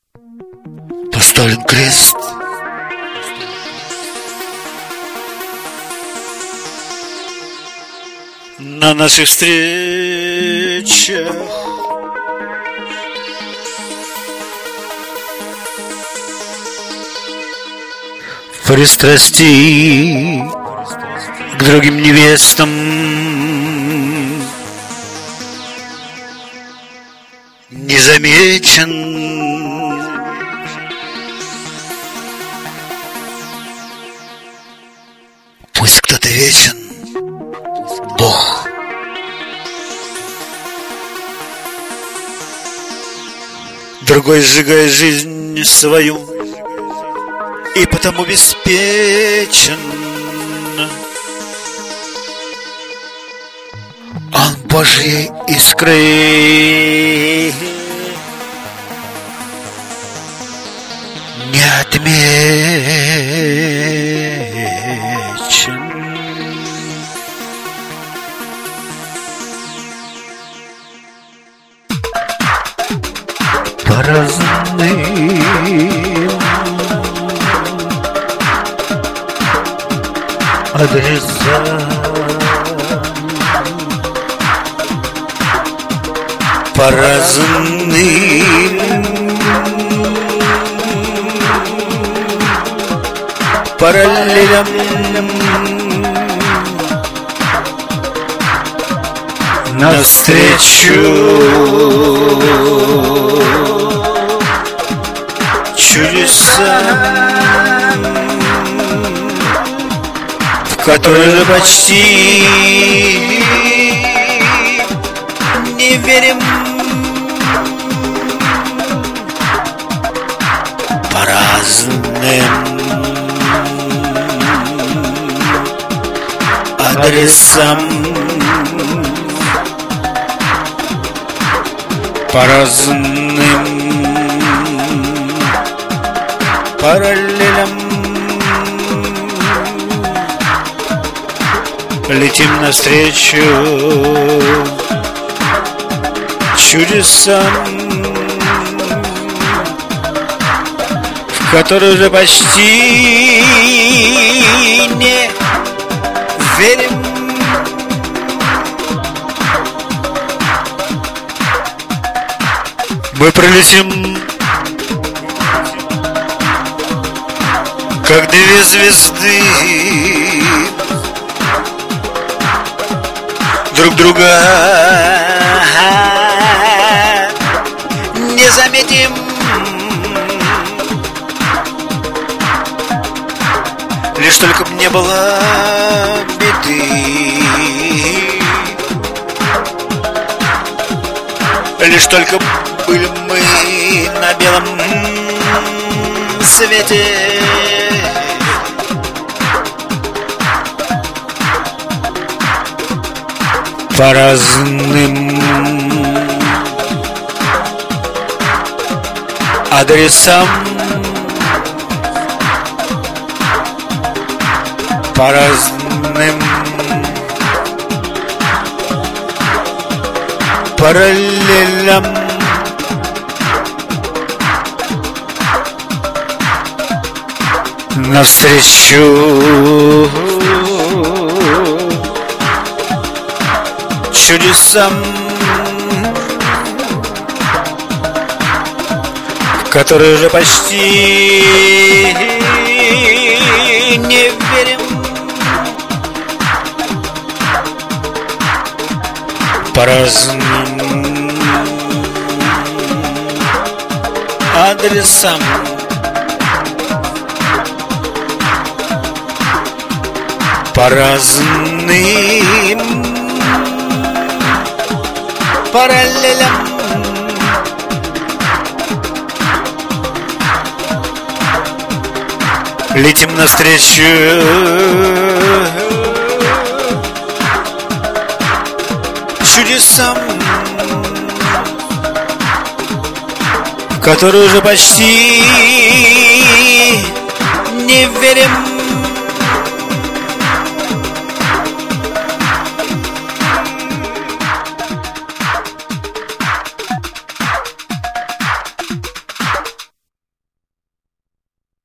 поставлен крест. На наших встречах пристрасти к другим невестам не замечен. Пусть кто-то вечен, Бог. Другой сжигает жизнь свою и потому беспечен. Он Божьей искры не отмечен. По разным адресам, по разным параллелям навстречу чудесам, в которые почти не верим. По разным адресам, по разным параллелям летим навстречу чудесам, в которые уже почти не верим. Мы пролетим, как две звезды, друг друга не заметим. Лишь только б не было беды, лишь только были мы на белом свете. По разным адресам, по разным параллелям навстречу чудесам, в которые уже почти не верим. По разным адресам, по разным параллелям летим навстречу чудесам, в которые уже почти не верим.